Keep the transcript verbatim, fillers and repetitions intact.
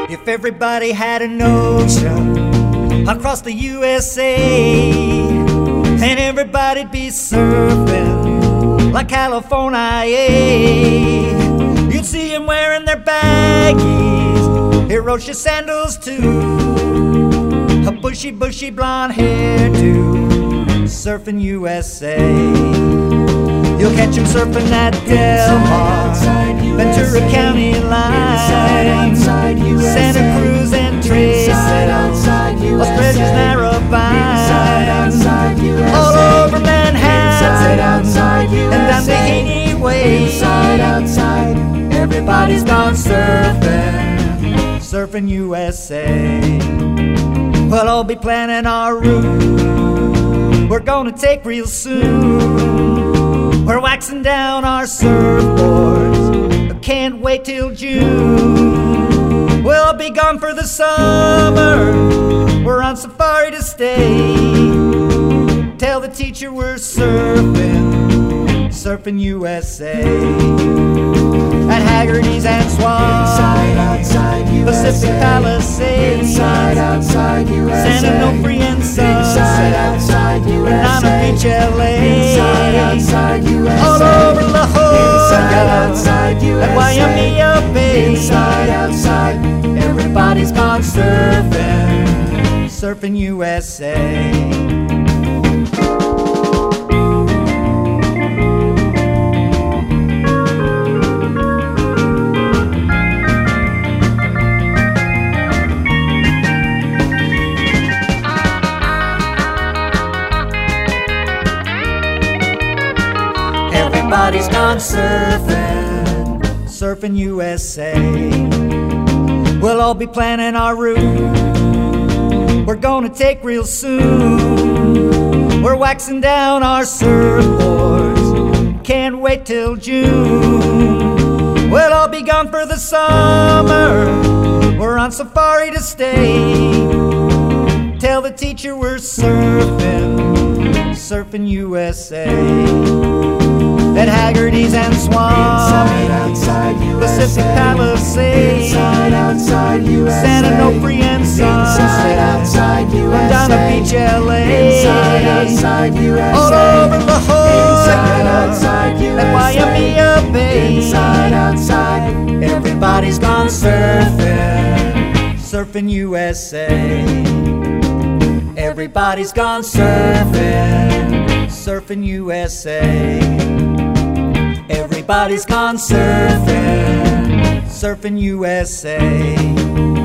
If everybody had an ocean across the U S A, and everybody'd be surfing like California, you'd see them wearing their baggies, Hiroshima sandals too, a bushy, bushy blonde hairdo, surfing U S A. You'll catch them surfing at Del Mar, Ventura County line, Santa Cruz and Trace, Australia's Narrabeen, all over Manhattan, and down the Haney Way. Everybody's gone surfing, surfing U S A. We'll all be planning our route we're gonna take real soon. We're waxing down our surfboards, but can't wait till June. We'll be gone for the summer, we're on safari to stay. Tell the teacher we're surfing, surfing U S A. At Haggerty's and Swan, inside, outside, Pacific Palisades, inside, outside, U S A. Santa Onofre and Sunset, inside, outside, U S A. Banana Beach, L A, inside, outside, U S A. All over La Jolla, inside, outside, U S A. And Waimea Bay, inside, outside. Everybody's gone surfing, surfing U S A. Everybody's gone surfing, surfing U S A. We'll all be planning our route we're gonna take real soon. We're waxing down our surfboards, can't wait till June. We'll all be gone for the summer, we're on safari to stay. Tell the teacher we're surfing, surfing U S A. At Haggerty's and Swan, inside, outside, Pacific Palisades, inside, outside, U S A. Santa Onofre and Sunset, inside, outside, U S A. Madonna Beach, L A, inside, outside, U S A. All over La Jolla, inside, outside, U S A. And Waimea Bay, inside, outside. Everybody's gone surfing, surfing U S A. Everybody's gone surfing, surfing U S A. Everybody's gone surfing, surfing U S A.